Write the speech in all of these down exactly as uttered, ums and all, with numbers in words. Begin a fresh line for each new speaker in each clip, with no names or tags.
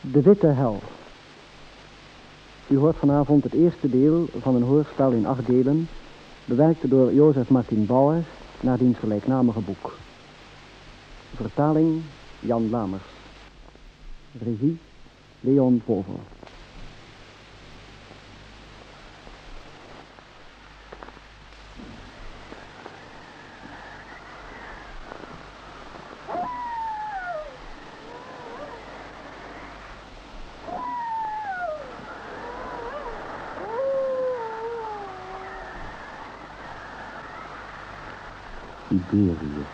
De Witte Hel. U hoort vanavond het eerste deel van een hoorspel in acht delen, bewerkt door Jozef Martin Bouwers naar diens gelijknamige boek. Vertaling Jan Lamers. Regie Leon Povel.
Siberië.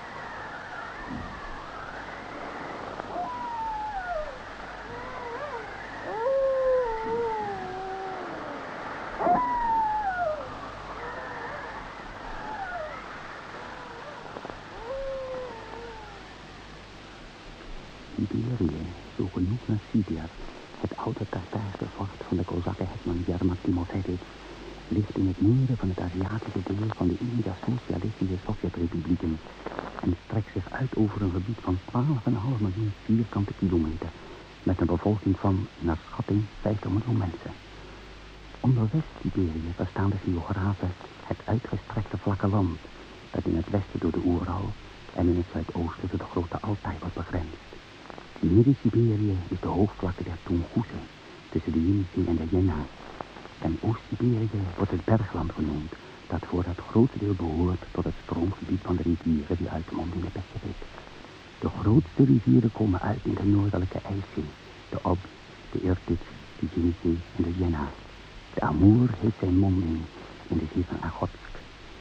Siberië, zo genoemd naar Sibir, het oude Tartaarse fort van de Kozakken-hetman Yermak Timofeevich, ligt in het noorden van het Aziatische deel van de India Socialistische Sovjetrepublieken en strekt zich uit over een gebied van twaalf komma vijf miljoen vierkante kilometer, met een bevolking van, naar schatting, vijftig miljoen mensen. Onder West-Siberië verstaan de geografen het uitgestrekte vlakke land, dat in het westen door de Oeral en in het zuidoosten door de grote Altai wordt begrensd. Midden-Siberië is de hoogvlakte der Tungusen, tussen de Yenisei en de Jena. En Oost-Siberië wordt het bergland genoemd, dat voor het grootste deel behoort tot het stroomgebied van de rivieren die uitmonden in de Pacific. De grootste rivieren komen uit in de noordelijke IJszee, de Ob, de Irtysh, de Yenisei en de Jena. De Amur heeft zijn monding in de zee van Okhotsk.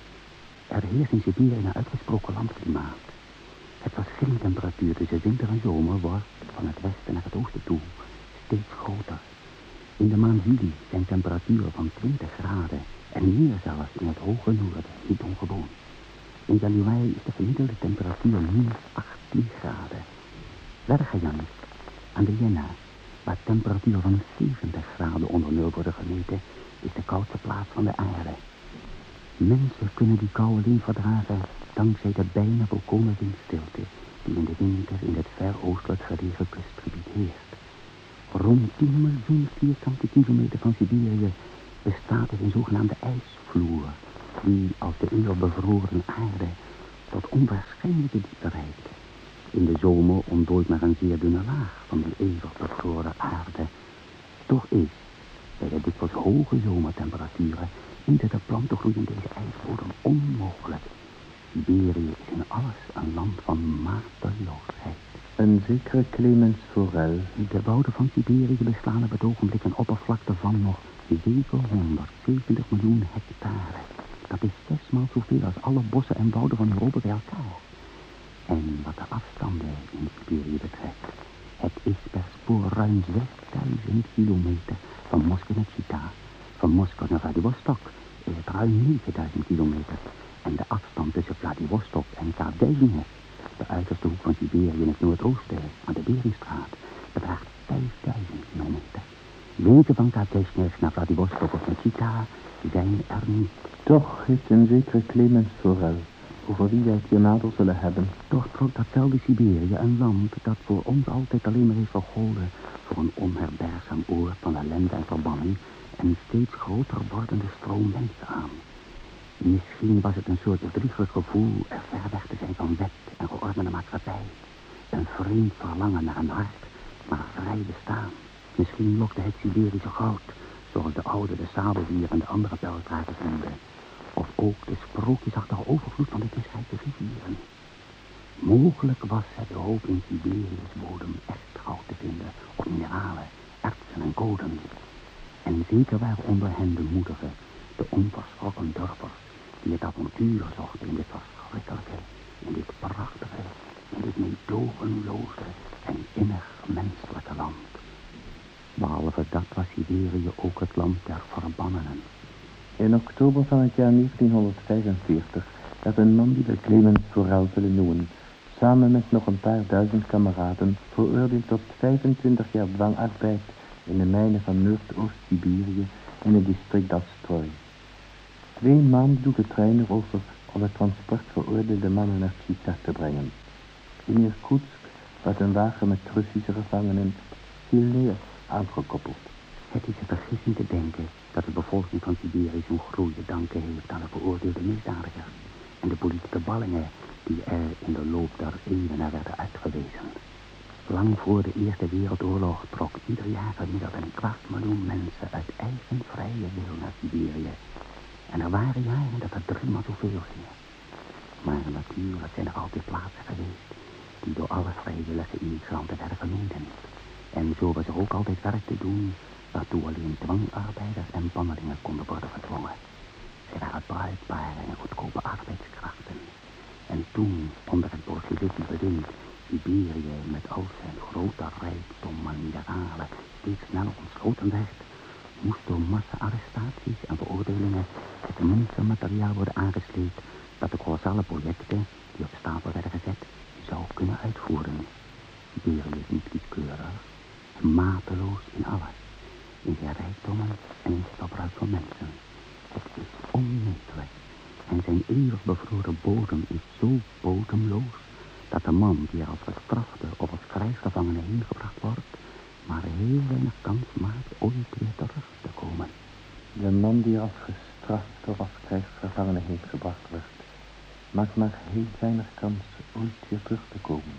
Er heerst in Siberië een uitgesproken landklimaat. Het verschillingtemperatuur tussen winter en zomer wordt, van het westen naar het oosten toe, steeds groter. In de maand juli zijn temperaturen van twintig graden en meer zelfs in het hoge noorden niet ongewoon. In januari is de gemiddelde temperatuur minus achttien graden. Vergajan, aan de Jena, waar temperaturen van zeventig graden onder nul worden gemeten, is de koudste plaats van de aarde. Mensen kunnen die kou alleen verdragen dankzij de bijna volkomen windstilte die in de winter in het ver oostelijk gelegen kustgebied heerst. Rond tien miljoen vierkante kilometer van Siberië bestaat er een zogenaamde ijsvloer, die als de eeuwig bevroren aarde tot onwaarschijnlijke diepte reikt. In de zomer ontdooit maar een zeer dunne laag van die eeuwig bevroren aarde. Toch is, bij de dikwijls hoge zomertemperaturen, iedere plantengroei in deze ijsbodem onmogelijk. Siberië is in alles een land van mateloosheid.
Een zekere Clemens Forel.
De wouden van Siberië beslaan op het ogenblik een oppervlakte van nog zevenhonderdzeventig miljoen hectare. Dat is zesmaal zoveel als alle bossen en wouden van Europa bij elkaar. En wat de afstanden in Siberië betreft, het is per spoor ruim zesduizend kilometer van Moskou naar Chita. Van Moskou naar Vladivostok is het ruim negenduizend kilometer. En de afstand tussen Vladivostok en Kaap-Dezhnev, de uiterste hoek van Siberië in het noordoosten, aan de Beringstraat, bedraagt vijfduizend kilometer. Wegen van Kaap-Dezhnev naar Vladivostok of naar Chita zijn er niet.
Toch heeft een zekere Clemens Forel, over wie wij het hier nader zullen hebben.
Toch trok datzelfde Siberië, een land dat voor ons altijd alleen maar heeft vergolden voor een onherbergzaam oord van ellende en verbanning, en steeds groter wordende stroom mensen aan. Misschien was het een soort bedriegelijk gevoel er ver weg te zijn van wet en geordende maatschappij. Een vreemd verlangen naar een hard, maar vrij bestaan. Misschien lokte het Siberische goud, zoals de oude de sabeldier en de andere pijldragers noemden. Of ook de sprookjesachtige overvloed van de visrijke rivieren. Mogelijk was het de hoop in Siberië's bodem echt goud te vinden, of mineralen, ertsen en kolen. En zeker waren onder hen de moedige, de onverschrokken dorpers, die het avontuur zochten in dit verschrikkelijke, in dit prachtige, in dit meedogenloze en innig menselijke land. Behalve dat was Siberië ook het land der verbannenen.
In oktober van het jaar negentienhonderdvijfenveertig werd een man die we Clemens Forel zullen noemen, samen met nog een paar duizend kameraden, veroordeeld tot vijfentwintig jaar dwangarbeid in de mijnen van Noordoost-Siberië in het district Dalstroy. Twee maanden doet de trein erover om het transport veroordeelde mannen naar Chita te brengen. In Irkutsk werd een wagen met Russische gevangenen
Stilneer aangekoppeld. Het is een vergissing te denken dat de bevolking van Siberië zo'n groei te danken heeft aan de veroordeelde misdadigers en de politieke ballingen die er in de loop der eeuwen naar werden uitgewezen. Lang voor de Eerste Wereldoorlog trok ieder jaar gemiddeld een kwart miljoen mensen uit eigen vrije wil naar Siberië. En er waren jaren dat er driemaal zoveel gingen. Maar natuurlijk zijn er altijd plaatsen geweest die door alle vrijwillige immigranten werden vermeden. En zo was er ook altijd werk te doen waartoe alleen dwangarbeiders en bannelingen konden worden gedwongen. Zij waren bruikbare en goedkope arbeidskrachten. En toen, onder het bolsjewistische bewind, Siberië met al zijn grote rijkdom aan mineralen steeds sneller ontsloten werd, moest door massa-arrestaties en veroordelingen het monstermateriaal worden aangesleept dat de kolossale projecten die op stapel werden gezet zou kunnen uitvoeren. Siberië is niet kieskeurig, mateloos in alles, in zijn rijkdommen en in het gebruik van mensen. Het is onmetelijk en zijn eeuwig bevroren bodem is zo bodemloos dat de man die er als gestrafte of als krijgsgevangene heen gebracht wordt, maar heel weinig kans maakt ooit weer terug te komen.
De man die er als gestraft of als krijgsgevangene heen gebracht wordt, maakt maar heel weinig kans ooit weer terug te komen.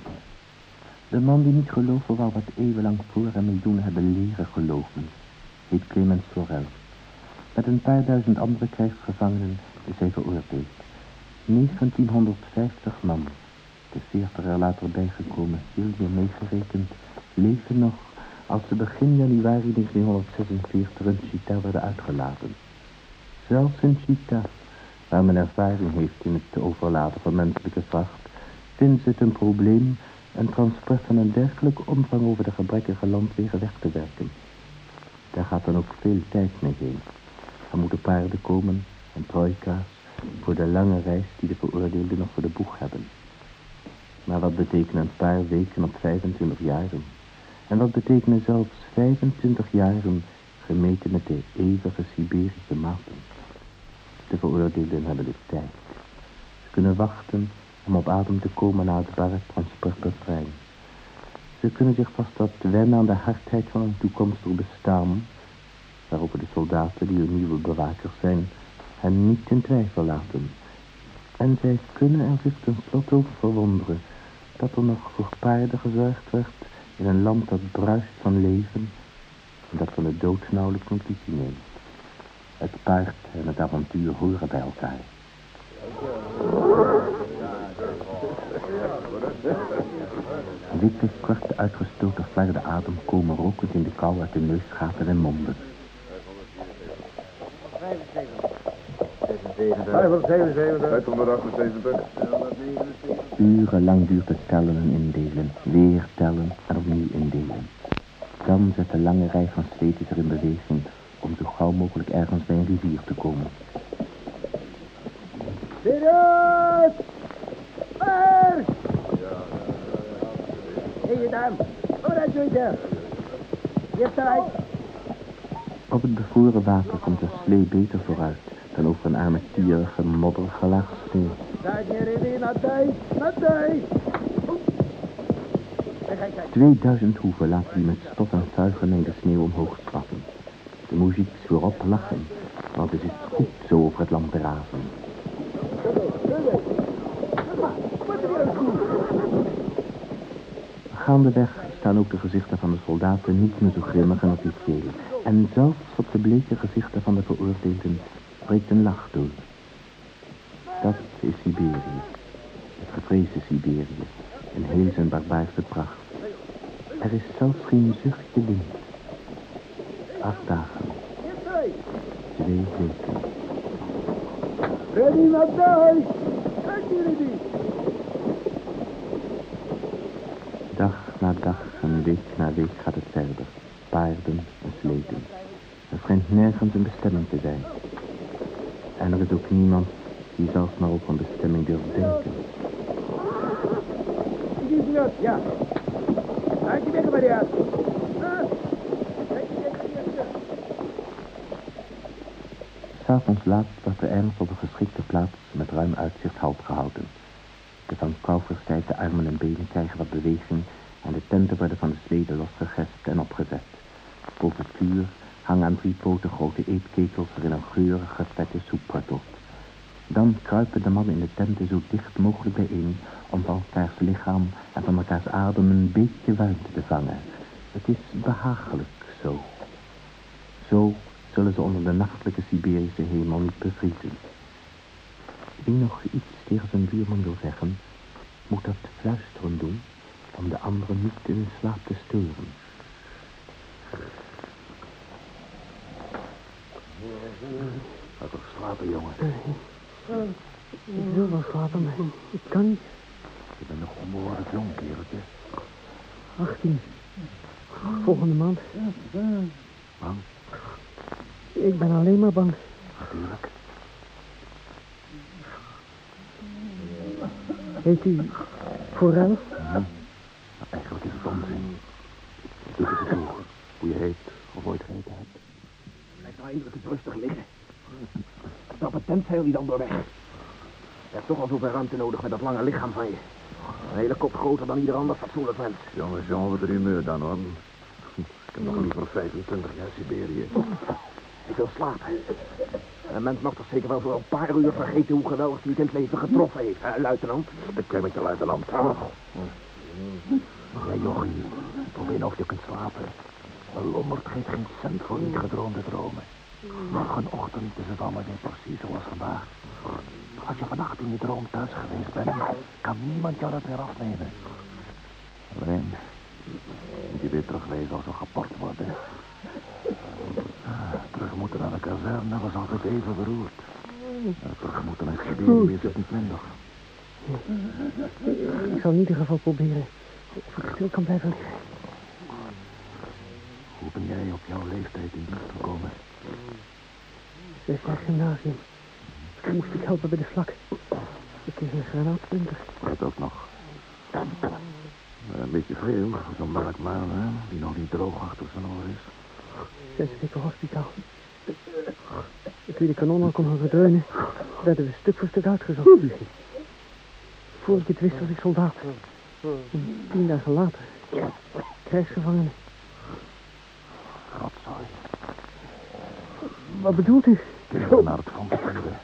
De man die niet geloven wou wat eeuwenlang voor hem miljoenen hebben leren geloven, heet Clemens Sorel. Met een paar duizend andere krijgsgevangenen is hij veroordeeld. negentienhonderdvijftig man, de veertig er later bijgekomen Syrië meegerekend, leven nog als ze begin januari negentienhonderdzesenveertig in Chita werden uitgelaten. Zelfs in Chita, waar men ervaring heeft in het overladen van menselijke vracht, vindt ze het een probleem een transport van een dergelijke omvang over de gebrekkige landwegen weg te werken. Daar gaat dan ook veel tijd mee heen. Er moeten paarden komen en trojka's voor de lange reis die de veroordeelden nog voor de boeg hebben. Maar wat betekenen een paar weken op vijfentwintig jaren? En wat betekenen zelfs vijfentwintig jaren gemeten met de eeuwige Siberische maten? De veroordeelden hebben de tijd. Ze kunnen wachten om op adem te komen na het barre transport per trein. Ze kunnen zich vast wat wennen aan de hardheid van een toekomstig bestaan, waarover de soldaten die hun nieuwe bewakers zijn, hen niet in twijfel laten. En zij kunnen er zich tenslotte over verwonderen dat er nog voor paarden gezorgd werd in een land dat bruist van leven en dat van de dood nauwelijks notitie neemt. Het paard en het avontuur horen bij elkaar. Witte, korte, uitgestoten flarden adem komen rokend in de kou uit de neusgaten en monden.
vijfhonderdachtenzeventig.
Urenlang duurt het tellen en indelen, weer tellen en opnieuw indelen. Dan zet de lange rij van sleet er in beweging om zo gauw mogelijk ergens bij een rivier te komen.
Serieus! Marsch! Hé, je duim! Vooruit, Joyce! Je hebt tijd!
Op het bevroren water komt de slee beter vooruit dan over een armetierige, modderige laag sneeuw.
Kijk hier in, naar thuis! Naar thuis!
Tweeduizend hoeven laten die met stof en zuigen in de sneeuw omhoog spatten. De muziek is weer op lachen, want het is goed zo over het land te razen. Gaandeweg staan ook de gezichten van de soldaten niet meer zo grimmig en officieel. En zelfs op de bleke gezichten van de veroordeelden breekt een lach door. Dat is Siberië. Het gevreesde Siberië. In heel zijn barbaarse pracht. Er is zelfs geen zuchtje wind. Acht dagen. Twee weken.
Ready naar thuis! Kijk jullie!
Dag na dag en week na week gaat het verder. Paarden en sleten. Er schijnt nergens een bestemming te zijn. En er is ook niemand die zelfs maar op een bestemming durft denken.
Ja. Kijk je weg, Maria.
S'avonds laat wordt er ergens op een geschikte plaats met ruim uitzicht halt gehouden. De van kou verstijfde armen en benen krijgen wat beweging en de tenten worden van de Zweden losgegespt en opgezet. Boven het vuur hangen aan drie poten grote eetketels waarin een geurige, vette soep wortelt. Dan kruipen de mannen in de tenten zo dicht mogelijk bijeen om van elkaars lichaam en van elkaars adem een beetje warmte te vangen. Het is behagelijk zo. Zo zullen ze onder de nachtelijke Siberische hemel niet bevriezen. Wie nog iets tegen zijn buurman wil zeggen, moet dat fluisteren doen om de anderen niet in hun slaap te sturen.
Ga toch slapen, jongen.
Ik wil wel slapen, maar ik kan niet.
Je bent nog onbehoorlijk jong, kereltje.
achttien. Volgende maand.
Bang?
Ik ben alleen maar bang.
Natuurlijk.
Heet u Forel?
Hm. Eigenlijk is het onzin. Doe het toe. Hoe je heet of ooit gegeten hebt.
Blijf nou eindelijk eens rustig liggen. Stap het tentzeil niet dan door weg. Je hebt toch al zoveel ruimte nodig met dat lange lichaam van je. Een hele kop groter dan ieder ander fatsoenlijk mens.
Jongens, jongen, wat een humeur dan, hoor. Ik heb nog liever vijfentwintig jaar Siberië.
Ik wil slapen. Een mens mag toch zeker wel voor een paar uur vergeten hoe geweldig hij het in het leven getroffen heeft, hè, luitenant?
Ik ken met je luitenant.
Oh.
Ja, jochie, probeer of je kunt slapen. Een lommerd geeft geen cent voor niet gedroomde dromen. Morgenochtend is het allemaal weer precies zoals vandaag. Als je vannacht in je droom thuis geweest bent, kan niemand jou dat meer afnemen. Alleen, moet je weer terugwezen als we geport worden. Terug moeten naar de kazerne was altijd even beroerd. Terug moeten naar Siberië is het niet minder.
Ik zal in ieder geval proberen of ik stil kan blijven liggen.
Hoe ben jij op jouw leeftijd in dienst gekomen?
Zes jaar gymnasium. Toen moest ik helpen bij de vlak. Ik kreeg een granaatpunter.
Dat ook nog. Een beetje veel voor zo'n melkmaan, hè? Die nog niet droog achter zijn oor is.
Zes weken hospitaal. Toen de kanon al kon horen dreunen, werden we stuk voor stuk uitgezocht. Voor ik het wist was ik soldaat. En tien dagen later, krijgsgevangene.
Rotzooi.
Wat bedoelt u?
Kinderen naar het front sturen.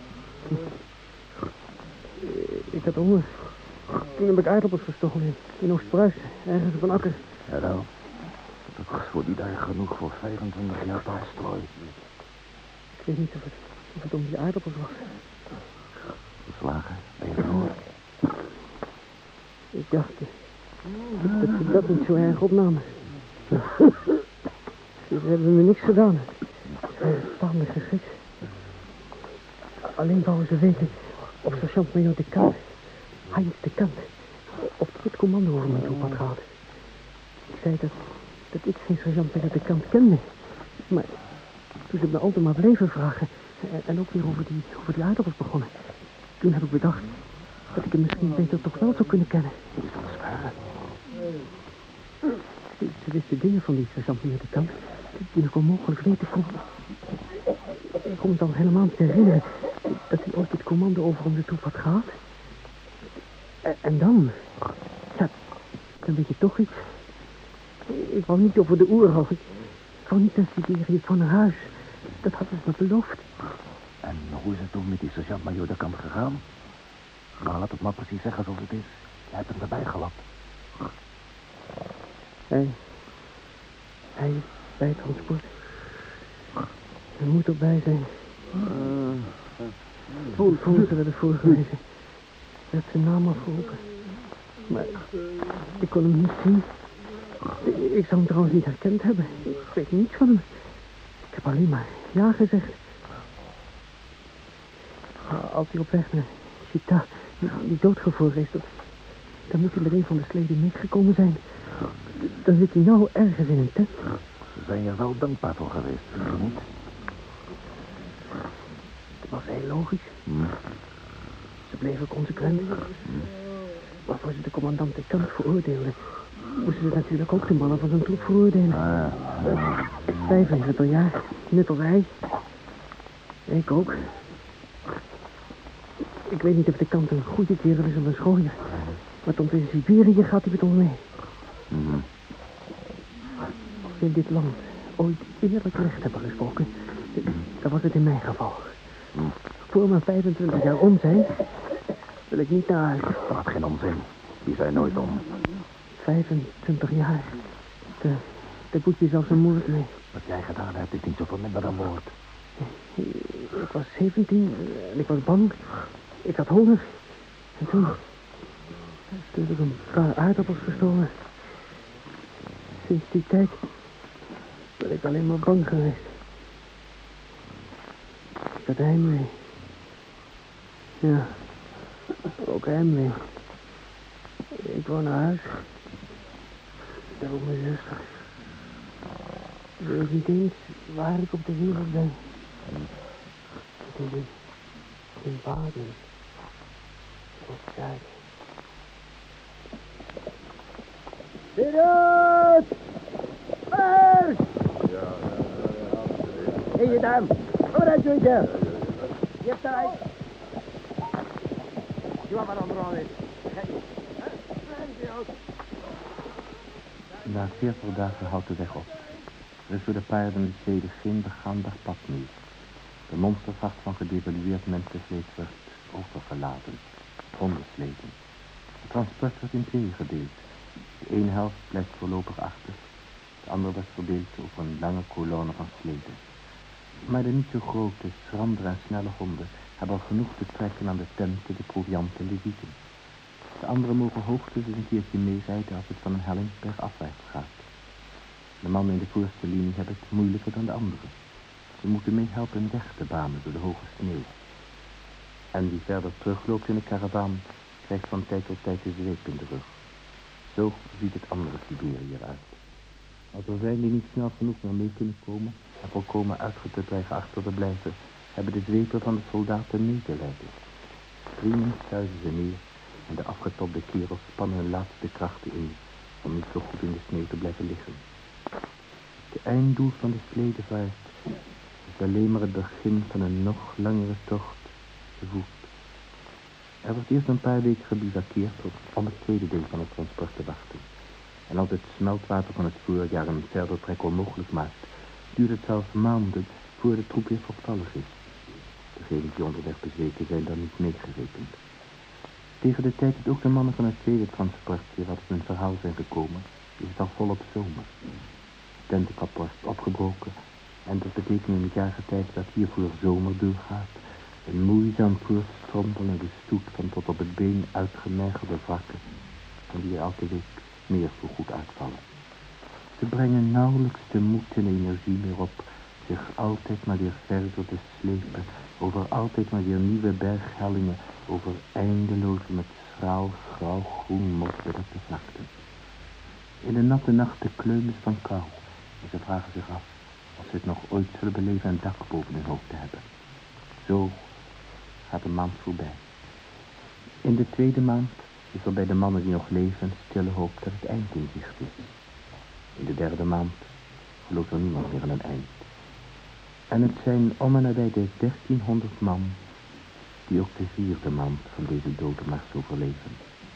Ik had honger. Toen heb ik aardappels gestolen in, in Oost-Pruisen, ergens op een akker.
Ja, nou. Dat was voor die dag genoeg voor vijfentwintig jaar Tolstoy.
Ik weet niet of het, of het om die aardappels was.
Geslagen, even hoor.
Ik dacht uh, dat ze dat niet zo erg opnamen. Ze hebben me niks gedaan. Ze waren staande geschikt. Alleen wouden ze weten of sergeant-major de Kant, Heinz de Kant, of hij het commando over mijn troep had gehad. Ik zei dat, dat ik geen sergeant-major de Kant kende. Maar toen ze me altijd maar bleven vragen, en, en ook weer over die, over die aardappels begonnen, toen heb ik bedacht dat ik hem misschien beter toch wel zou kunnen kennen.
Is dat zwaar?
Ze, ze wisten dingen van die sergeant-major de Kant die ik onmogelijk weten kon. Ik kon me dan helemaal niet herinneren dat hij ooit het commando over onze troep had gehad. En, en dan, ja, dan weet je toch iets. Ik wou niet over de oerhal. Ik wou niet naar Siberië, ik wou naar huis. Dat hadden ze me beloofd.
En hoe is het toen met die sergeant-major de Kant gegaan? Nou, laat het maar precies zeggen zoals het is. Je hebt hem erbij gelapt.
Hij, hij is bij het transport. Hij moet erbij zijn. Vonden ze werden voorgelezen. Werd zijn naam afgeroepen. Maar ik kon hem niet zien. Ik zou hem trouwens niet herkend hebben. Ik weet niets van hem. Ik heb alleen maar ja gezegd. Als hij op weg naar Chita niet doodgevroren is, dan, dan moet hij met een van de sleden meegekomen zijn. Dan zit hij nou ergens in een tent.
Ze zijn je wel dankbaar voor geweest, vind je niet?
Het was heel logisch.
Hm.
Ze bleven consequent. Maar voor ze de commandant de Kant veroordeelden, moesten ze natuurlijk ook de mannen van zijn troep veroordelen.
Ah, ja.
vijfenveertig jaar, net als hij. Ik ook. Ik weet niet of de Kant een goede kerel is of een schooier. Maar tot in Siberië gaat hij met ons mee.
Mm-hmm.
Als we in dit land ooit eerlijk recht hebben gesproken, dan was het in mijn geval.
Mm.
Voor mijn vijfentwintig jaar om zijn, wil ik niet naar huis.
Praat geen onzin. Die zijn nooit om.
vijfentwintig jaar. De, de boetje zelfs een moord mee.
Wat jij gedaan hebt, is niet zoveel minder dan moord.
Ik was zeventien en ik was bang. Ik had honger. En toen... Toen heb ik een paar aardappels gestolen. Sinds die tijd ben ik alleen maar bang geweest. Ik had heimwee. Ja, ook heimwee. Ik wou naar huis. Daar ook mijn zuster. Ik weet niet eens waar ik op de wereld ben. In, in Baden. Op Zuid. Sirius! Ers! Hé, je duim. Kom eruit, Joentje. Je hebt tijd. Je wat er onderaan is.
Na veertig dagen houdt de weg op. Er is voor de paarden de steden geen begaanbaar pad meer. De monstervracht van gedevalueerd mensenvlees werd overgeladen, ondersleten. Het transport werd in tweeën gedeeld. De ene helft blijft voorlopig achter, de andere wordt verdeeld over een lange kolonne van sleden. Maar de niet zo grote, schrandere en snelle honden hebben al genoeg te trekken aan de tenten, de proviant en de wieken. De anderen mogen hoogstens een keertje meerijden als het van een helling bergafwaarts gaat. De mannen in de voorste linie hebben het moeilijker dan de anderen. Ze moeten meehelpen een weg te banen door de hoge sneeuw. En wie verder terugloopt in de karavaan, krijgt van tijd tot tijd de zweep in de rug. Zo ziet het andere Siberië eruit. Als er zijn die niet snel genoeg meer mee kunnen komen en volkomen uitgeput dreigen achter te blijven, hebben de zwepen van de soldaten medelijden. Striemend zuizen ze neer en de afgetobde kerels spannen hun laatste krachten in om niet zo goed in de sneeuw te blijven liggen. Het einddoel van de sledevaart is alleen maar het begin van een nog langere tocht te voet. Er wordt eerst een paar weken gebivakkeerd om het tweede deel van het transport te wachten. En als het smeltwater van het voorjaar een verder trek onmogelijk maakt, duurt het zelfs maanden voor de troep weer voltallig is. Degenen die onderweg bezweken zijn dan niet meegerekend. Tegen de tijd dat ook de mannen van het tweede transport weer wat hun verhaal zijn gekomen, is het al volop zomer. Het tentenkap wordt opgebroken en dat betekent in het jaargetijde dat hiervoor zomer doorgaat, een moeizaam voortstrompelende stoet van tot op het been uitgemergelde wrakken, van die er elke week meer voorgoed uitvallen. Ze brengen nauwelijks de moed en energie meer op zich altijd maar weer verder te slepen, over altijd maar weer nieuwe berghellingen, over eindeloze met schraal, grauw, groen mos bedekte vlakten. In de natte nachten kleumen ze van kou en ze vragen zich af of ze het nog ooit zullen beleven een dak boven hun hoofd te hebben. Zo gaat de maand voorbij. In de tweede maand is er bij de mannen die nog leven stille hoop dat het eind in zicht is. In de derde maand gelooft er niemand meer aan een eind. En het zijn om en nabij de dertienhonderd man die ook de vierde maand van deze dodenmars overleven.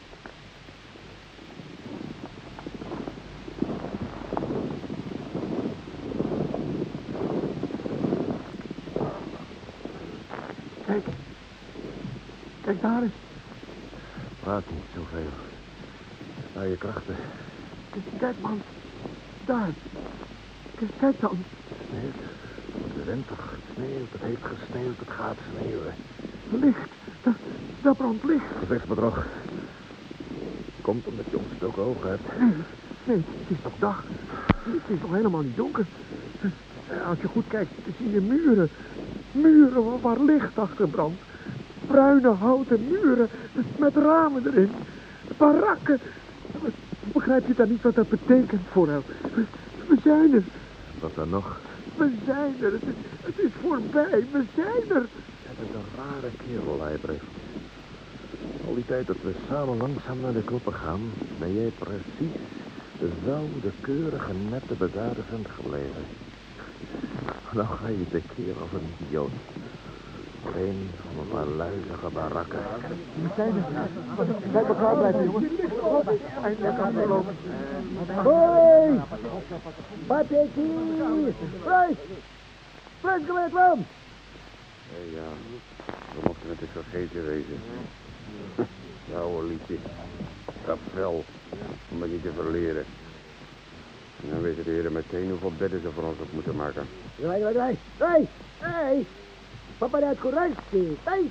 Kijk. Kijk daar eens.
Praat niet zoveel. Naar je krachten.
Kijk, man. Daar. Kijk, kijk dan.
Het sneeuwt. Het wordt de winter. Het sneeuwt. Het heeft gesneeuwd. Het gaat sneeuwen.
Licht. Daar, daar brandt licht.
Gezichtsbedrog. Komt omdat je ontstoken ogen hebt.
Nee, nee, het is nog dag. Het is nog helemaal niet donker. Als je goed kijkt, zie je muren. Muren waar, waar licht achter brandt. Bruine houten muren met ramen erin. Barakken. Begrijp je dan niet wat dat betekent voor hem? We, we zijn er.
Wat dan nog?
We zijn er. Het is, het is voorbij. We zijn er.
Het is een rare kerel, Leibrecht. Al die tijd dat we samen langzaam naar de kloppen gaan, ben jij precies dezelfde keurige, nette, bedaarde vent gebleven. Nou ga je tekeer als een idioot.
Alleen van een paar luizige barakken.
We zijn er. Blijf maar klaar blijven, jongens. Eindelijk afgelopen.
Hoi! Wat is hier? Prijs! Prijs, kom uit land!
Hé, ja, we mochten het eens vergeten wezen. Ja, oude liedje. Kapvel, om het niet te verleren. En dan weten de heren meteen hoeveel bedden ze voor ons op moeten maken.
Draai, draai, draai. Draai! Hey! Papa, dat correct. Hey!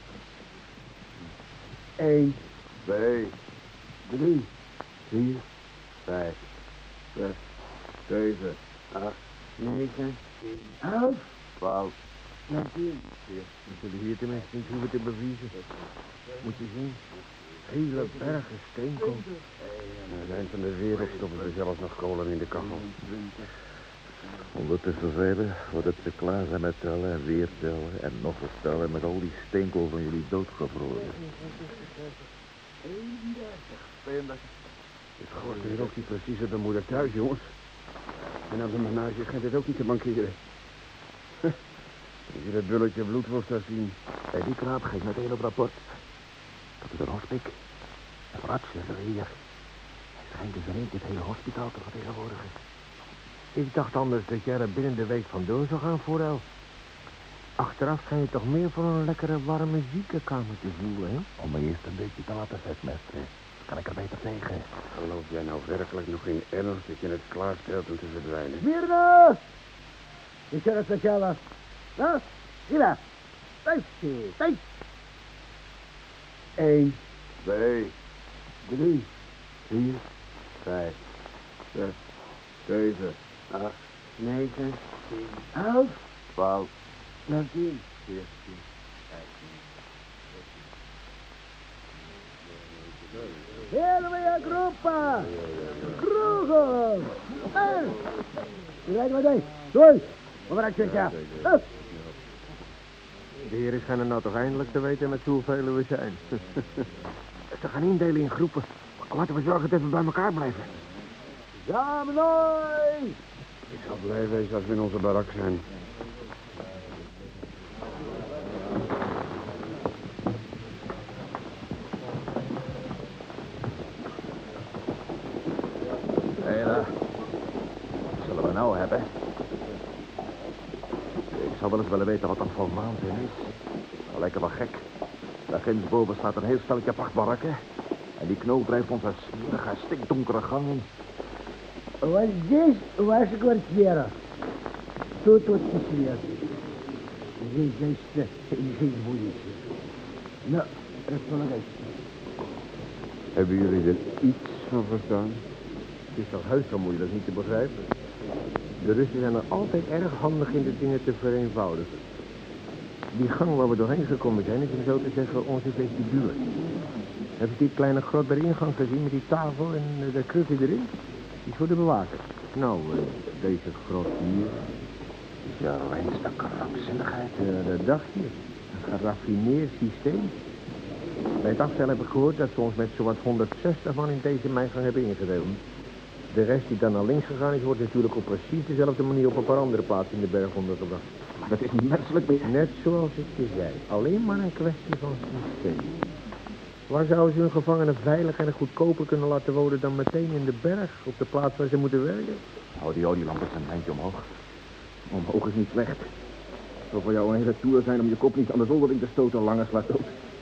Eén, twee, drie, vier, vijf, zes, zeven, acht, negen, tien,
elf,
twaalf.
dertien.
We zullen hier tenminste niet hoeven te bevriezen. Moet je zien, hele bergen steenkool. Aan het eind van de wereld stoppen we zelfs nog kolen in de kachel.
Ondertussen velen, voordat ze klaar zijn met tellen en weer tellen en nog eens tellen met al die steenkool van jullie doodgevroren.
Het gooit hier ook niet precies op de moeder thuis, jongens. En aan de menage gaat het ook niet te mankeren. Als je dat bulletje bloedworst daar zien.
Bij die knaap geeft meteen op rapport. Dat is een hospik. Een arts is er hier. Hij schijnt dus alleen dit hele hospitaal te vertegenwoordigen.
Ik dacht anders dat jij er binnen de week vandoor zou gaan, Forel. Achteraf schijn je toch meer voor een lekkere warme ziekenkamer te voelen, hè?
Om me eerst een beetje te laten vetmesten. Kan ik er beter tegen.
Geloof jij nou werkelijk nog in ernst dat je het klaarstelt om te verdwijnen?
Mirna! Ik zeg het speciale. Nou, Hila. Vijf, vijf.
Eén, twee, drie, vier, vijf, zes, zeven, acht, negen, tien,
elf,
twaalf,
dertien.
veertien, vijftien,
Helemaal groepa. Kroegen. Hey. Je rijdt maar mee. Doei. Wat raak je ja?
De heren schijnen nou toch eindelijk te weten met hoeveel we zijn. Ze gaan indelen in groepen. Laten we zorgen dat we bij elkaar blijven.
Samen nooit.
Ik zal blij wezen als we in onze barak zijn.
Hela, wat zullen we nou hebben? Ik zou wel eens willen weten wat dat voor waanzin is. Dat lijkt wel gek. Daar ginds boven staat een heel stelletje prachtbarakken. En die knoop drijft ons een smerige, stikdonkere gang in.
Вот здесь ваша квартира. Тут вот свет. Здесь, значит, жить будете. Ну, располагайтесь.
Hebben jullie er iets van verstaan? Het is toch heus zo moeilijk niet te begrijpen. De Russen zijn er altijd erg handig in de dingen te vereenvoudigen. Die gang waar we doorheen gekomen zijn is, om zo te zeggen, onze vestibule. Heb je die kleine grot bij de ingang gezien met die tafel en de krukken erin? Die is voor de bewaker. Nou, uh, deze grot hier.
Is je reinste krankzinnigheid.
Ja, dat dacht je. Een geraffineerd systeem. Bij het afstellen heb ik gehoord dat ze ons met zowat honderdzestig man in deze mijngang hebben ingedeeld. De rest die dan naar links gegaan is, wordt natuurlijk op precies dezelfde manier op een paar andere plaatsen in de berg ondergebracht.
Maar dat is niet menselijk meer.
Net zoals ik je zei. Alleen maar een kwestie van systeem. Waar zouden ze hun gevangenen veilig en goedkoper kunnen laten wonen dan meteen in de berg, op de plaats waar ze moeten werken?
Hou die olielamp eens een eindje omhoog. Omhoog is niet slecht. Het zal voor jou een hele toer zijn om je kop niet aan de zoldering te stoten, lange slag dood.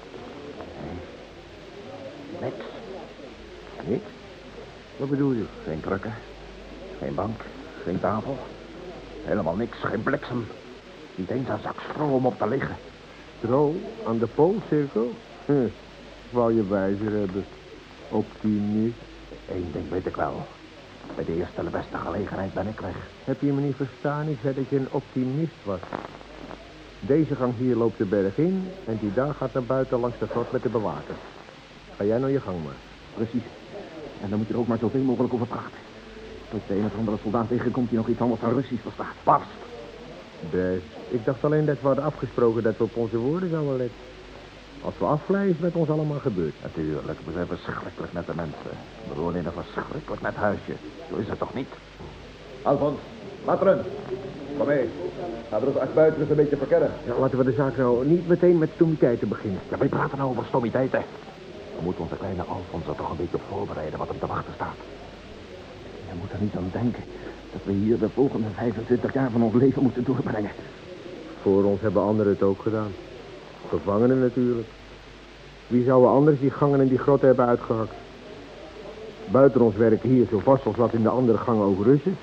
Niks.
Niks? Wat bedoel je?
Geen krukken. Geen bank. Geen tafel. Helemaal niks. Geen bliksem. Niet eens een zak stro om op te liggen.
Stro aan de poolcirkel? Huh. Wou je wijzer hebben. Optimist.
Eén ding weet ik wel. Bij de eerste de beste gelegenheid ben ik weg.
Heb je me niet verstaan? Ik zei dat je een optimist was. Deze gang hier loopt de berg in en die daar gaat naar buiten langs de grot met de bewaker. Ga jij nou je gang maar.
Precies. En dan moet je er ook maar zoveel mogelijk over praten. Tot de een of andere soldaat tegenkomt die nog iets anders dan Russisch verstaat. Barst.
Best. Ik dacht alleen dat we hadden afgesproken dat we op onze woorden zouden letten. Als we afvleien is het met ons allemaal gebeurd.
Natuurlijk, we zijn verschrikkelijk nette mensen. We wonen in een verschrikkelijk net huisje. Zo is het toch niet?
Alfons, laat erin. Kom mee. Laten we ons acht buiten eens een beetje verkennen.
Ja, laten we de zaak nou niet meteen met stommiteiten beginnen.
Ja, wij praten nou over stommiteiten. We moeten onze kleine Alfons er toch een beetje op voorbereiden wat hem te wachten staat.
Je moet er niet aan denken dat we hier de volgende vijfentwintig jaar van ons leven moeten doorbrengen.
Voor ons hebben anderen het ook gedaan. Gevangenen natuurlijk. Wie zouden anders die gangen en die grotten hebben uitgehakt? Buiten ons werken hier zo vast als wat in de andere gangen ook Russen.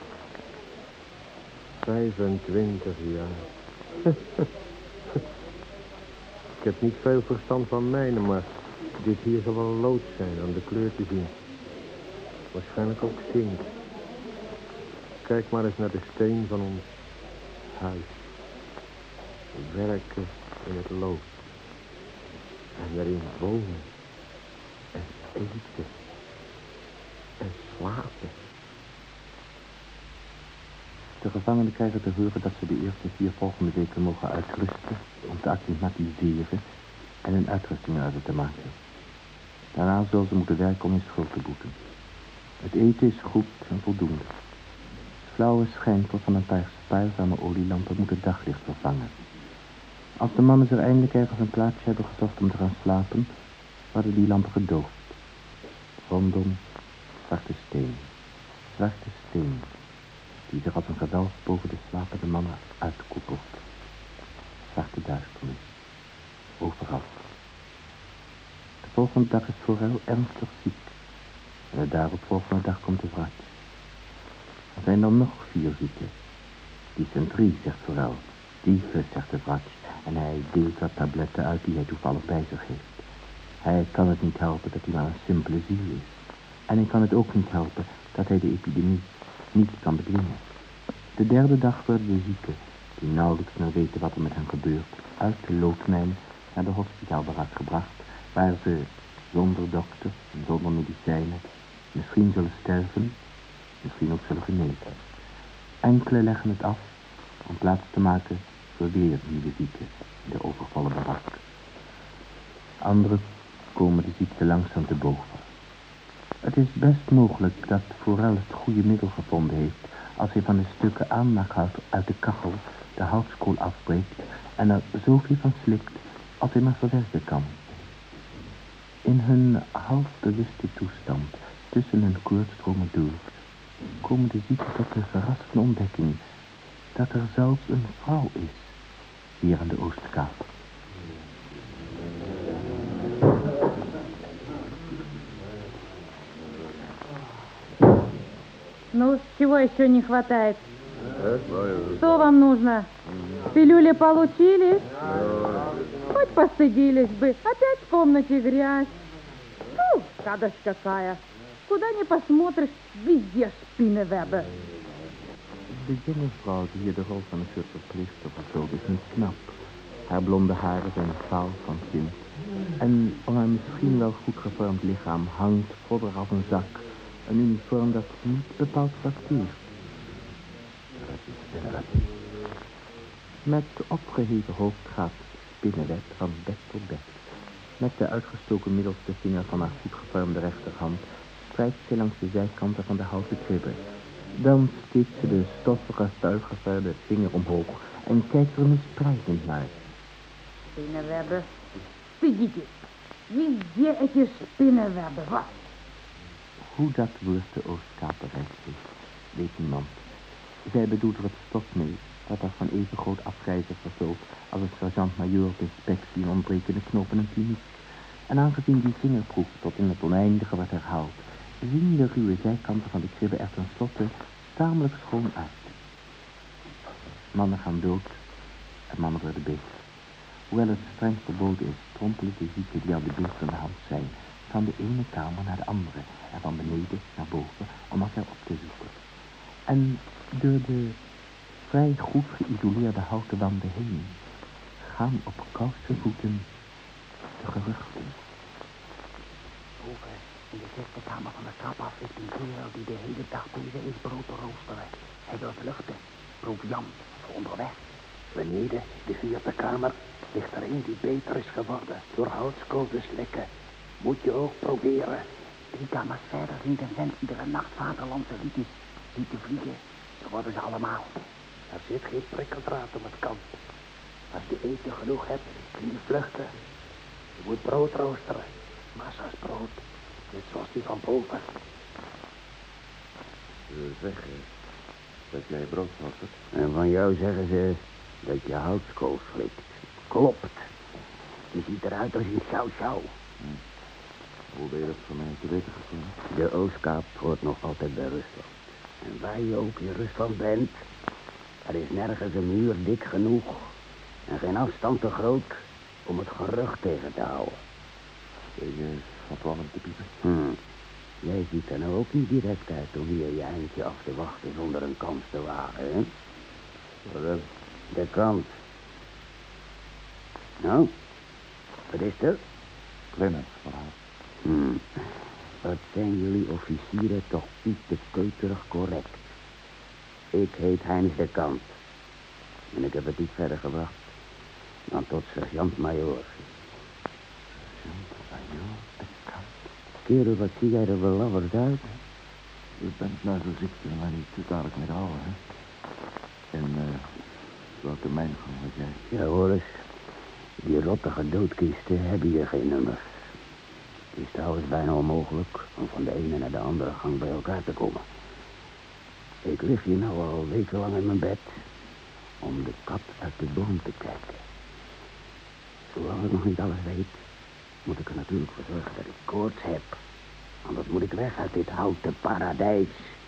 vijfentwintig jaar. Ik heb niet veel verstand van mijnen, maar dit hier zal wel lood zijn aan de kleur te zien. Waarschijnlijk ook zink. Kijk maar eens naar de steen van ons huis. Werken in het lood. En daarin wonen. En eten. En slapen.
De gevangenen krijgen te horen dat ze de eerste vier volgende weken mogen uitrusten om te acclimatiseren en hun uitrusting in orde te maken. Daarna zullen ze moeten werken om hun schuld te boeten. Het eten is goed en voldoende. Het flauwe schijnsel van een paar spaarzame olielampen moet het daglicht vervangen. Als de mannen er eindelijk ergens een plaatsje hebben gezocht om te gaan slapen, worden die lampen gedoofd. Rondom zwarte steen, zwarte steen, die zich als een gewelf boven de slapende mannen uitkoepelt. Zwarte duisternis, overal. De volgende dag is Forel ernstig ziek. En de daaropvolgende dag komt de wrak. Er zijn dan nog vier zieken. Die zijn drie, zegt Forel. Dieven, zegt de wrak. En hij deelt wat tabletten uit die hij toevallig bij zich heeft. Hij kan het niet helpen dat hij maar een simpele ziel is. En hij kan het ook niet helpen dat hij de epidemie niet kan bedwingen. De derde dag worden de zieken, die nauwelijks meer weten wat er met hen gebeurt, uit de loodmijn naar de hospitaalbarak gebracht, waar ze zonder dokter en zonder medicijnen misschien zullen sterven, misschien ook zullen genezen. Enkele leggen het af om plaats te maken voor weer nieuwe zieken in de overvallen barak. Anderen komen de ziekte langzaam te boven. Het is best mogelijk dat Forel het goede middel gevonden heeft als hij van de stukken aanmaakhout uit de kachel de houtskool afbreekt en er zoveel van slikt als hij maar verwerken kan. In hun halfbewuste toestand, tussen hun koortstromen door, komen de zieken tot de verrassende ontdekking dat er zelfs een vrouw is hier aan de Oostkaap.
Ну, чего еще не хватает? Что вам нужно? Пилюли получили? Хоть постыдились бы. Опять в комнате грязь. Фу, гадость какая. Куда ни посмотришь, везде spinnenwebben.
De jonge vrouw die hier de rol van een soort verpleegster vervult is niet knap. Haar blonde haren zijn vaal van tint. En om haar misschien wel goed gevormd lichaam hangt vodder als een zak. Een uniform dat niet bepaald trakteert. Met opgeheven hoofd gaat Spinneweb van bed tot bed. Met de uitgestoken middelste vinger van haar goed gevormde rechterhand strijkt ze langs de zijkanten van de houten kribben. Dan steekt ze de stoffige, vuilgeverfde vinger omhoog en kijkt er misprijzend naar.
Spinnenwebben. Spiegetje. Везде эти spinnenwebben. Wat?
Hoe dat woord de Oostkaap bereikt is, weet niemand. Zij bedoelt er het stof mee, dat er van even groot afgrijzen vervult als een sergeant-majoor op inspectie een ontbrekende knoop in een kliniek. En aangezien die vingerproef tot in het oneindige wordt herhaald, zien de ruwe zijkanten van de kribben er tenslotte tamelijk schoon uit. Mannen gaan dood en mannen worden beter. Hoewel het streng verboden is, strompelen de zieken die aan de beest aan de hand zijn van de ene kamer naar de andere en van beneden naar boven om elkaar op te zoeken. En door de vrij goed geïsoleerde houten wanden heen gaan op kouse voeten de geruchten.
Boven in de zesde kamer van de trap af ligt een kerel die de hele dag bezig is brood te roosteren. Hij wil vluchten, proviant voor onderweg. Beneden, de vierde kamer, ligt er een die beter is geworden door houtskool te slikken. Moet je ook proberen. Drie kamers verder zingt een vent die er een nacht vaderlandse liedjes ziet te vliegen. Zo worden ze allemaal. Er zit geen prikkeldraad om het kant. Als je eten genoeg hebt, kun je vluchten. Je moet brood roosteren. Massa's brood. Net zoals die van boven.
Ze zeggen dat jij brood roostert.
En van jou zeggen ze dat je houtskool slikt. Klopt. Je ziet eruit als een sjouw-sjouw.
Hm. Hoe ben je dat van mij te weten gekomen?
De Oostkaap hoort nog altijd bij Rusland. En waar je ook in Rusland bent, er is nergens een muur dik genoeg en geen afstand te groot om het gerucht tegen te houden.
Je van plan om te piepen?
Hm. Jij ziet er nou ook niet direct uit om hier je eindje af te wachten zonder een kans te wagen, hè?
Wat dan?
De kans. Nou, wat is er?
Clemens, verhaal.
Hm. Wat zijn jullie officieren toch pietekeuterig correct. Ik heet Heinz de Kant. En ik heb het niet verder gebracht dan tot sergeant-majoor.
Sergeant-majoor de Kant.
Kerel, wat zie jij er belabberd uit?
Je bent nou zo ziekte, maar niet te dadelijk met houden, hè? En, eh, uh, welke mijngang had jij?
Ja, hoor eens. Die rottige doodkisten hebben hier geen nummers. Het is trouwens bijna onmogelijk om van de ene naar de andere gang bij elkaar te komen. Ik lig hier nou al wekenlang in mijn bed om de kat uit de boom te kijken. Zolang ik nog niet alles weet, moet ik er natuurlijk voor zorgen dat ik koorts heb. Anders moet ik weg uit dit houten paradijs.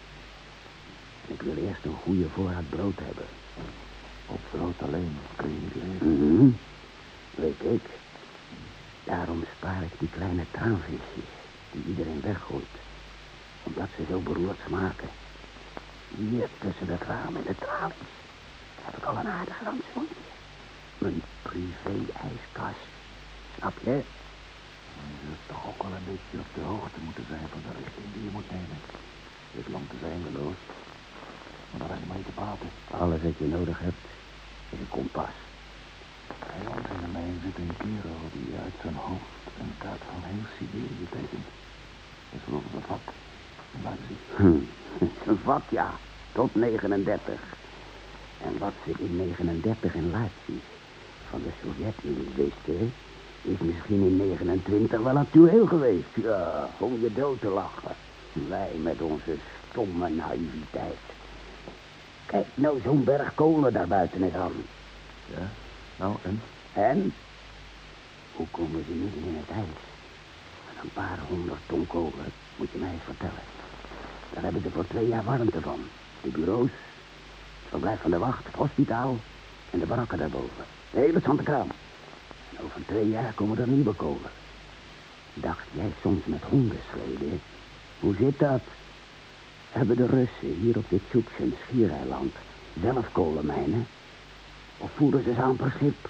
En ik wil eerst een goede voorraad brood hebben.
Op brood alleen kun je niet leven.
Mm-hmm. Weet ik. Daarom spaar ik die kleine traanvisjes die iedereen weggooit. Omdat ze zo beroerd smaken. Hier tussen het raam en de tralies heb ik al een aardig rantsoentje. Mijn privé-ijskast. Snap je?
Je zult toch ook wel een beetje op de hoogte moeten zijn van de richting die je moet nemen. Dit land is eindeloos. Maar daar is mee te praten.
Alles wat je nodig hebt is een kompas.
Bij ons in de mijn zit een kerel die uit zijn hoofd een kaart van heel Siberië tekent. Dat is geloof ik een vak. Laat zien.
Hm, een vak, ja. Tot negenendertig. En wat ze in negenendertig in Leipzig van de Sovjet-Unie wisten, is misschien in negenentwintig wel actueel geweest. Ja, om je dood te lachen. Wij met onze stomme naïviteit. Kijk nou zo'n berg kolen daar buiten is aan.
Ja, nou en?
En? Hoe komen ze midden in het ijs? Met een paar honderd ton kolen, moet je mij eens vertellen. Daar hebben ze voor twee jaar warmte van. De bureaus, het verblijf van de wacht, het hospitaal en de barakken daarboven. De hele zantekraam. En over twee jaar komen er nieuwe kolen. Dacht jij soms met hongersleden? Hoe zit dat? Hebben de Russen hier op dit Tjoekschen schiereiland zelf kolenmijnen? Of voeren ze ze aan per schip?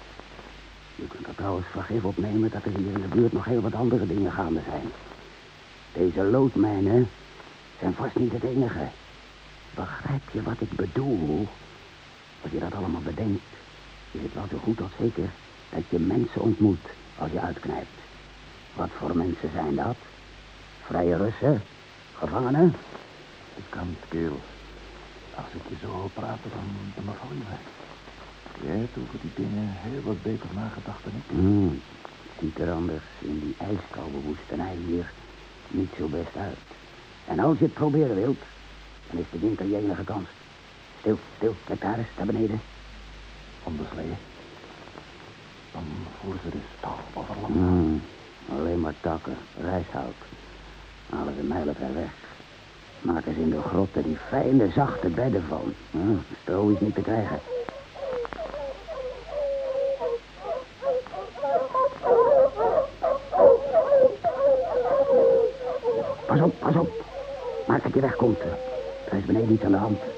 Je kunt er trouwens vergif opnemen dat er hier in de buurt nog heel wat andere dingen gaande zijn. Deze loodmijnen zijn vast niet het enige. Begrijp je wat ik bedoel? Als je dat allemaal bedenkt, is het wel zo goed als zeker dat je mensen ontmoet als je uitknijpt. Wat voor mensen zijn dat? Vrije Russen? Gevangenen?
Ik kan het, kerel. Als ik je zo hoor praten, dan, dan beval je mij. Jij hebt over die dingen heel wat beter nagedacht dan ik.
Hmm, het ziet er anders in die ijskoude woestenij hier niet zo best uit. En als je het proberen wilt, dan is de winter je enige kans. Stil, stil, kijk daar eens, daar beneden.
Ondersleeën. Dan voeren ze dus touw over land.
Hmm, alleen maar takken, rijshout. Halen ze mijlenver weg. Maken ze in de grotten die fijne, zachte bedden van. Hmm, stro is niet te krijgen. Pas op, pas op. Maak dat je wegkomt. Er is beneden iets aan de hand.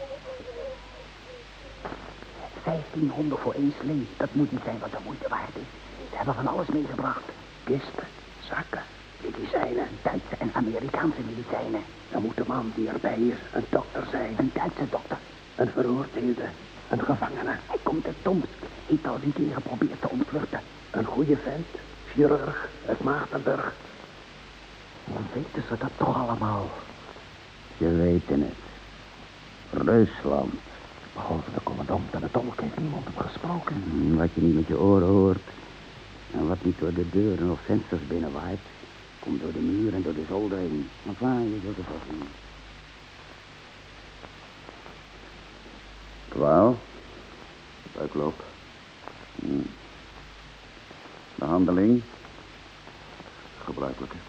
Vijftien honden voor één slee. Dat moet niet zijn wat de moeite waard is. Ze hebben van alles meegebracht. Kisten, zakken, medicijnen, Duitse en Amerikaanse medicijnen. Dan moet de man die erbij is een dokter zijn. Een Duitse dokter. Een veroordeelde. Een gevangene. Hij komt uit Tomsk. Heeft al een keer geprobeerd te ontvluchten. Een goede vent. Chirurg uit Maagdenburg. Dan weten ze dat toch allemaal. Ze weten het. Rusland.
Behalve de commandant en de tolk heeft niemand hem gesproken.
Wat je niet met je oren hoort en wat niet door de deuren of vensters binnenwaait, komt door de muur en door de zolder heen. Enfin, je zult het wel zien. Kwaal?
Buikloop.
Hm. Behandeling?
Gebruikelijke.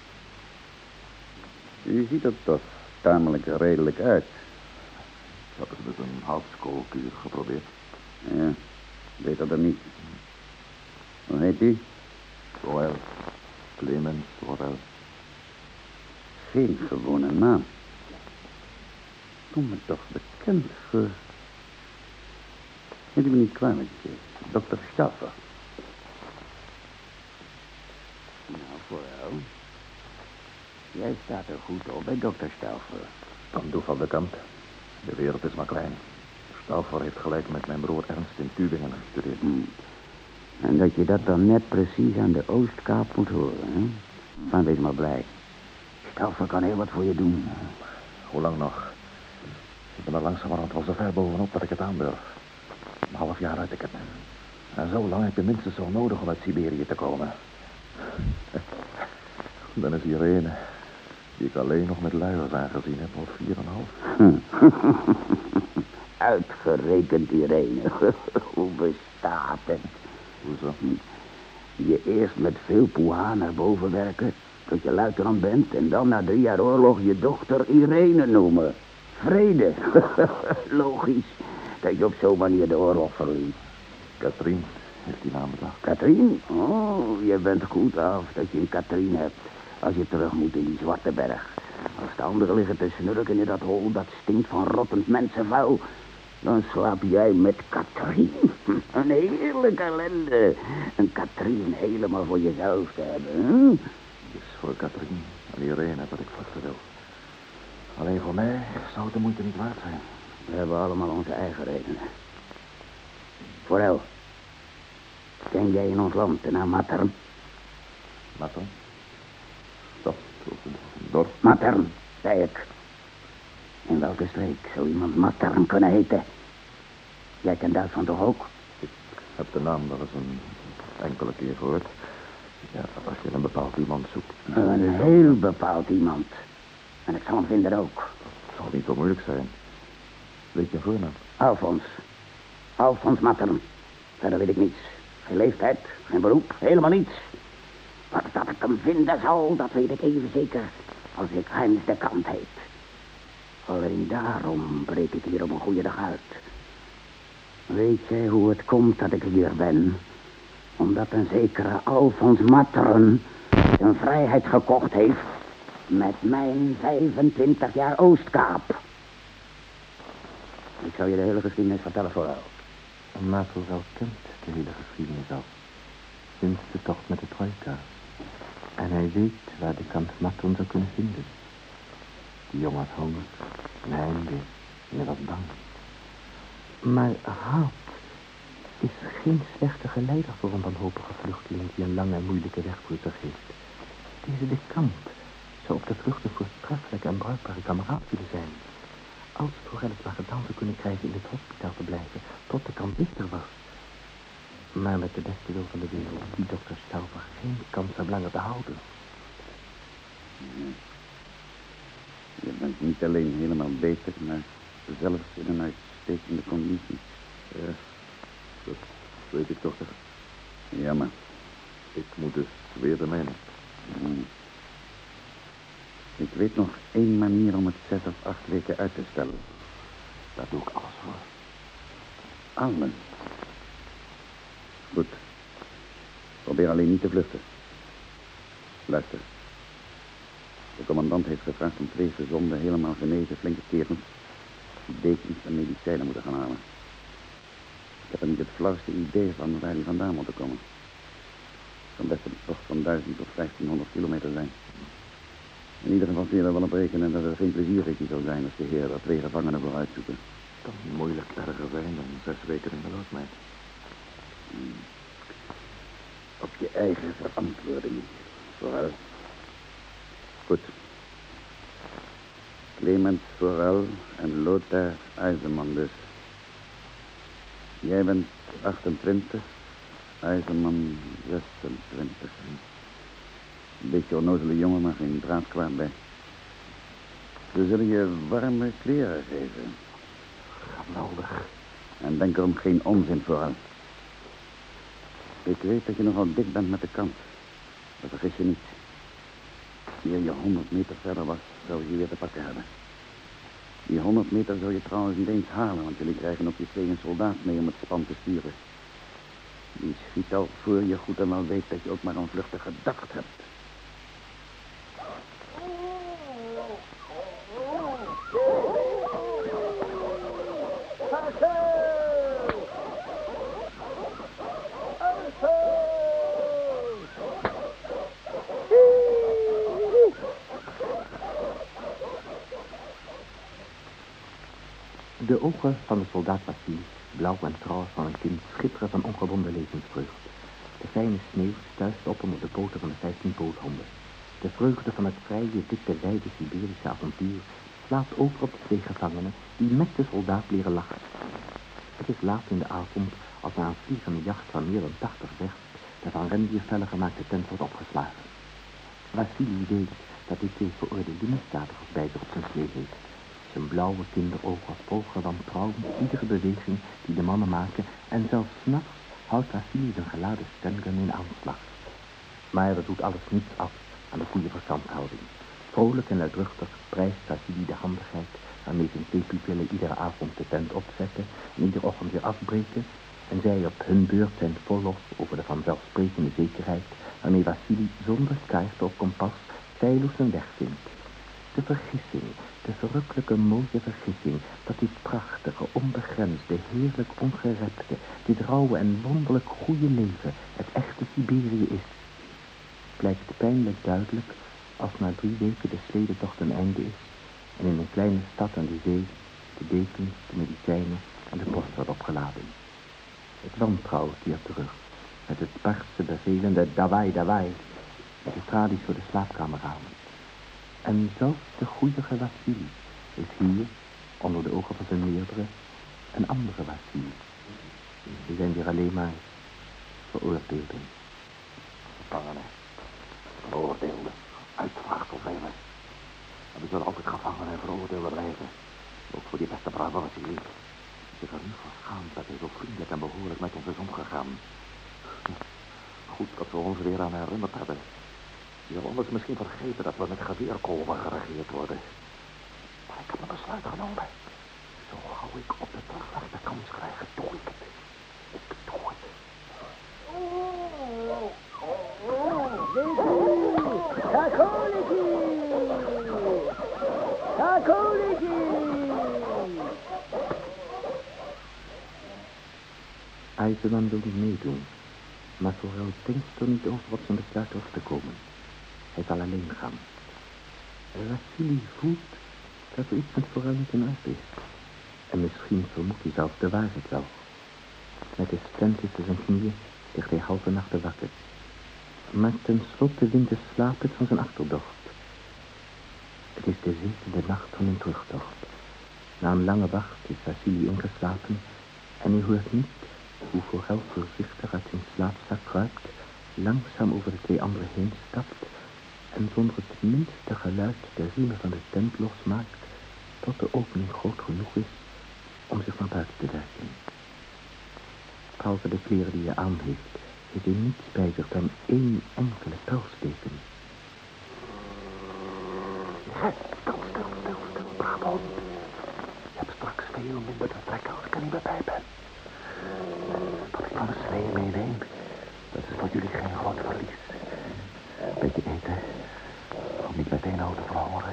U ziet er toch tamelijk redelijk uit.
Dat is met een houtskoolkuur geprobeerd.
Ja, beter dan niet. Hoe heet u?
Sorel. Clemens Sorel.
Geen gewone naam. Kom me toch bekend voor. Neemt u me niet kwalijk, dokter Stauffer. Nou, vooral. Jij staat er goed op bij dokter Stauffer.
Kan toeval bekend. De wereld is maar klein. Stauffer heeft gelijk met mijn broer Ernst in Tübingen gestudeerd.
Hm. En dat je dat dan net precies aan de Oostkaap moet horen, hè? Maar wees maar blij. Stauffer kan heel wat voor je doen.
Hoe lang nog? Ik ben er langzamerhand al zo ver bovenop dat ik het aandurf. Een half jaar uit ik het. En zo lang heb je minstens zo nodig om uit Siberië te komen. Dan is Irene, die ik alleen nog met luiers aangezien heb, al vier en een half.
Uitgerekend Irene. Hoe bestaat het?
Hoezo?
Je eerst met veel poeha naar boven werken, tot je luitenant bent, en dan na drie jaar oorlog je dochter Irene noemen. Vrede. Logisch dat je op zo'n manier de oorlog verliest.
Katrien heeft die naam bedacht.
Katrien? Oh, je bent goed af dat je een Katrien hebt. Als je terug moet in die zwarte berg. Als de anderen liggen te snurken in dat hol, dat stinkt van rottend mensenvuil, dan slaap jij met Katrien. Een heerlijke ellende. Een Katrien helemaal voor jezelf te hebben. Hè?
Het is voor Katrien en Irene dat ik vluchten wil. Alleen voor mij zou het de moeite niet waard zijn.
We hebben allemaal onze eigen redenen. Forel, ken jij in ons land de naam Mattern?
Mattern? Dat, een dorp.
Mattern, zei ik. In welke streek zou iemand Mattern kunnen heten? Jij kent Duitsland toch ook?
Ik heb de naam wel eens een enkele keer gehoord. Ja, als je een bepaald iemand zoekt.
Een heel bepaald iemand. En ik zal hem vinden ook.
Het zal niet zo moeilijk zijn. Weet je een voornaam?
Alfons. Alfons Mattern. Verder weet ik niets. Geen leeftijd, geen beroep, helemaal niets. Maar dat ik hem vinden zal, dat weet ik even zeker als ik Heinz de Kant heet. Alleen daarom breek ik hier op een goede dag uit. Weet jij hoe het komt dat ik hier ben? Omdat een zekere Alfons Mattern zijn vrijheid gekocht heeft met mijn vijfentwintig jaar Oostkaap. Ik zal je de hele geschiedenis vertellen vooral.
Maar vooral kent de hele geschiedenis al. Sinds de tocht met de trojka. En hij weet waar de kant Mattern zou kunnen vinden. Die jongen had honger, een heimwee, en hij was bang. Maar haat is geen slechte geleider voor een wanhopige vluchteling die een lange en moeilijke weg voor zich heeft. Deze de kant zou op de vlucht een voortreffelijke en bruikbare kameraad willen zijn. Als Forel het maar gedaan zou kunnen krijgen in het hospitaal te blijven, tot de kant dichter was. Maar met de beste wil van de wereld, die dokter Stauffer geen kans om langer te houden.
Je bent niet alleen helemaal beter, maar zelfs in een uitstekende conditie.
Ja, dat weet ik toch.
Jammer.
Ik moet dus weer de mijne.
Hmm. Ik weet nog één manier om het zes of acht weken uit te stellen.
Daar doe ik alles voor.
Allen. Goed. Probeer alleen niet te vluchten. Luister. De commandant heeft gevraagd om twee gezonde, helemaal genezen flinke kerels die dekens en medicijnen moeten gaan halen. Ik heb er niet het flauwste idee van waar die vandaan moeten komen. Het kan best een tocht van duizend of vijftienhonderd kilometer zijn. In ieder geval kun je er wel op rekenen dat er geen plezierritje zal zijn als de heer er twee gevangenen voor uitzoeken.
Het kan moeilijk erger zijn dan zes weken in de loodmeid.
Hmm. Op je eigen verantwoording. Vooral. Goed. Clemens Forel en Lothar IJzerman dus. Jij bent achtentwintig, IJzerman zesentwintig. Een beetje onnozele jongen, maar geen draad kwaad bij. We zullen je warme kleren geven.
Geweldig.
En denk erom geen onzin vooral. Ik weet dat je nogal dik bent met de kant. Dat vergis je niet. Eer je honderd meter verder was, zou je je weer te pakken hebben. Die honderd meter zou je trouwens niet eens halen, want jullie krijgen op je twee een soldaat mee om het span te sturen. Die schiet al voor je goed en wel weet dat je ook maar een vluchtige gedacht hebt.
De ogen van de soldaat Vassili, blauw en trouw van een kind, schitteren van ongebonden levensvreugd. De fijne sneeuw stuist op onder de poten van de vijftien poothonden. De vreugde van het vrije, dikke, wijde Siberische avontuur slaat over op de twee gevangenen die met de soldaat leren lachen. Het is laat in de avond als na een vliegende jacht van meer dan tachtig vecht de van rendiervellen gemaakte tent wordt opgeslagen. Vassili weet dat hij twee veroordeelde misdadigers bij zich op zijn slee heeft. Zijn blauwe kinderogen volgen wantrouwend iedere beweging die de mannen maken en zelfs 's nachts houdt Vassili zijn geladen stengun in aanslag. Maar dat doet alles niets af aan de goede verstandhouding. Vrolijk en luidruchtig prijst Vassili de handigheid waarmee zijn twee pupillen iedere avond de tent opzetten en iedere ochtend weer afbreken en zij op hun beurt zijn vollof over de vanzelfsprekende zekerheid waarmee Vassili zonder kaart of kompas feilloos zijn weg vindt. De vergissing, de verrukkelijke mooie vergissing dat dit prachtige, onbegrensde, heerlijk ongerepte, dit rauwe en wonderlijk goede leven het echte Siberië is, blijkt pijnlijk duidelijk als na drie weken de sledetocht een einde is en in een kleine stad aan de zee de dekens, de medicijnen en de post wordt opgeladen. Het wantrouwen keert terug met het barse bevelende dawai dawai met de tralies voor de slaapkameramen. En zelfs de goedige Vassili is hier, onder de ogen van zijn meerdere, een andere Vassili. Die zijn weer alleen maar veroordeelden.
Gevangenen, veroordeelden, uitvraagd velen. En we zullen altijd gevangenen en veroordeelden blijven. Ook voor die beste brave Vassili. Die zich er nu van schaamt dat hij zo vriendelijk en behoorlijk met ons is omgegaan. Goed dat we ons weer aan herinnerd hebben. Je zal anders misschien vergeten dat we met geweerkolven geregeerd worden. Maar ik heb een besluit genomen. Zo gauw ik op de terugweg de kans krijg, doe ik het. Ik doe het.
Kakoliki! Kakoliki!
IJzerman wil niet meedoen, maar vooral denkt er niet over op zijn besluit terug te komen. Hij zal alleen gaan. Vassili voelt dat er iets met vooral niet in orde is. En misschien vermoedt hij zelfs de waarheid wel. Met de stent tussen zijn knieën ligt hij halve nachten wakker. Maar tenslotte wint de slaap het van zijn achterdocht. Het is de zevende nacht van hun terugtocht. Na een lange wacht is Vassili ingeslapen en hij hoort niet hoe vooral voorzichtig uit zijn slaapzak kruipt, langzaam over de twee anderen heen stapt en zonder het minste geluid de riemen van de tent losmaakt tot de opening groot genoeg is om zich naar buiten te werken. Behalve de kleren die hij aan heeft, heeft hij niets bij zich dan één enkele pijlsteken.
Hé, stil, stil, stil, stil, bravo. Je hebt straks veel minder te trekken als ik er niet meer bij ben. Dat ik van de slee meeneem, dat is voor jullie geen groot verlies. Beetje eten, om niet meteen oude te verhongeren.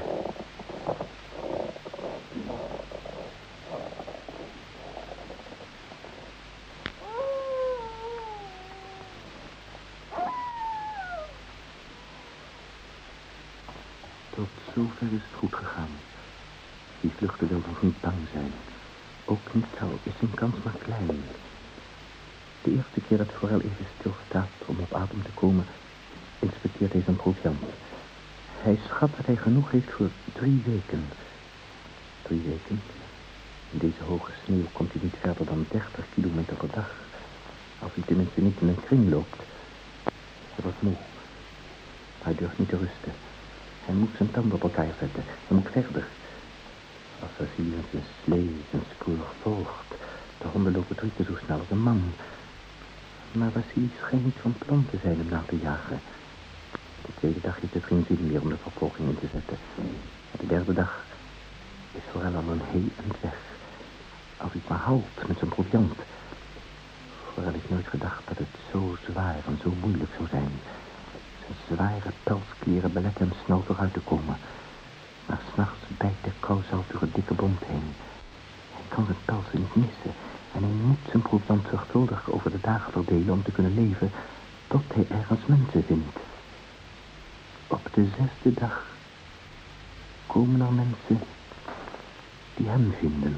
Tot zover is het goed gegaan. Die vluchten wil nog niet bang zijn. Ook niet al is zijn kans maar klein. De eerste keer dat Forel even stilstaat om op adem te komen, inspecteert hij zijn proviant. Hij schat dat hij genoeg heeft voor drie weken. Drie weken? In deze hoge sneeuw komt hij niet verder dan dertig kilometer per dag. Als hij tenminste niet in een kring loopt. Hij wordt moe. Hij durft niet te rusten. Hij moet zijn tanden op elkaar zetten. Hij moet verder. Als Vasily met zijn slee, zijn spoor volgt. De honden lopen drie keer zo snel als een man. Maar Vasily schijnt niet van plan te zijn hem na te jagen. De tweede dag heeft het geen zin meer om de vervolging in te zetten. En de derde dag is vooral al een heel eind weg. Als hij het maar houdt met zijn proviant. Vooral is nooit gedacht dat het zo zwaar en zo moeilijk zou zijn. Zijn zware pelskleren beletten hem snel vooruit te komen. Maar s'nachts bijt de kouzout door het dikke bont heen. Hij kan zijn pelsen niet missen. En hij moet zijn proviant zorgvuldig over de dagen verdelen om te kunnen leven tot hij ergens mensen vindt. Op de zesde dag komen er mensen die hem vinden.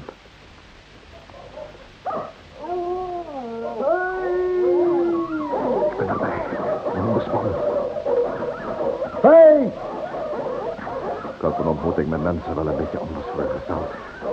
Ik ben erbij. Een onbespannen.
Hey!
Ik had een ontmoeting met mensen wel een beetje anders voorgesteld.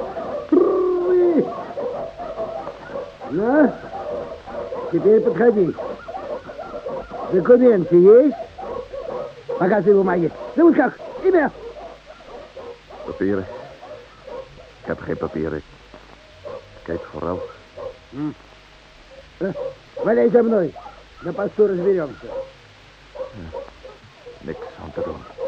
Nou, теперь подходи. Документы есть? Показывай бумаги. Зовут как? Имя?
Papieren? Ik heb geen papieren. Kijk vooral.
М. Валяй за мной. На посту разберемся.
Niks aan te doen.